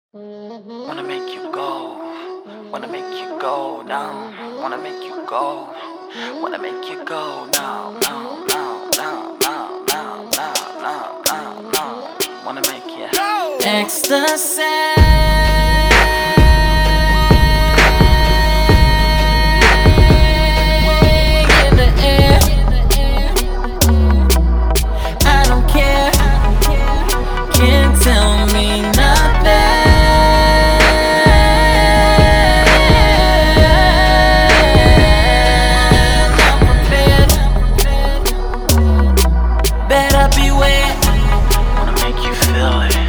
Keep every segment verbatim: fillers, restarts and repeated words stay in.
Wanna make you go, wanna make you go now, wanna make you go, wanna make you go now, now, now, now, now, now, now, now, now, now, wanna make you go. Ecstasy. Tell me nothing. I'm prepared. Better beware. Wanna make you feel it.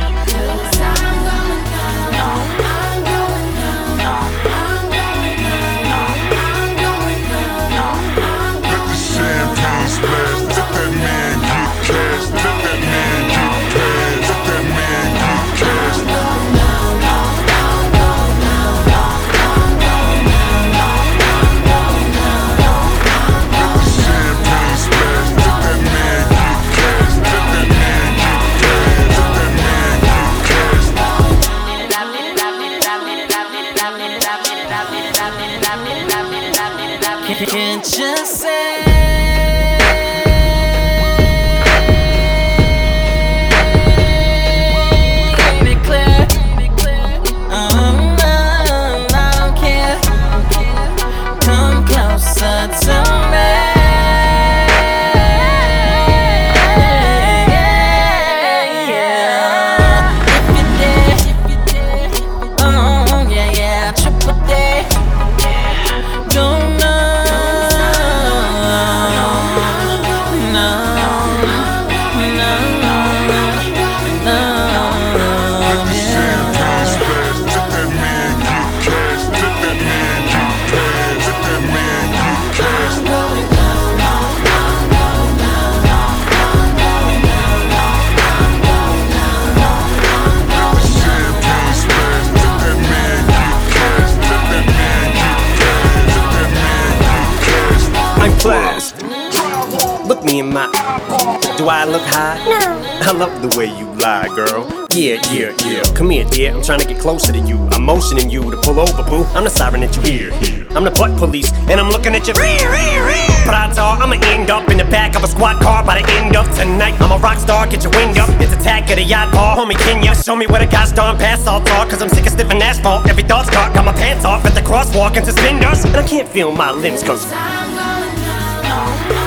Let the champagne splash. Let that man get cash. Let that man get cash. Let that man get cash. Let the champagne splash. Let that man get cash. Let that man get cash. Let that man get cash. Can't you say? Class. Look me in my. Do I look high? No. I love the way you lie, girl. Yeah, yeah, yeah. Come here, dear. I'm trying to get closer to you. I'm motioning you to pull over, boo. I'm the siren that you hear. I'm the butt police, and I'm looking at you. Prata, I'ma end up in the back of a squad car by the end of tonight. I'm a rock star, get your wind up. It's attack of the yacht bar. Homie, can ya show me where the gosh darn past all talk? Cause I'm sick of sniffing asphalt. Every thought's caught. Got my pants off at the crosswalk and suspenders. And I can't feel my limbs cause I'm going down.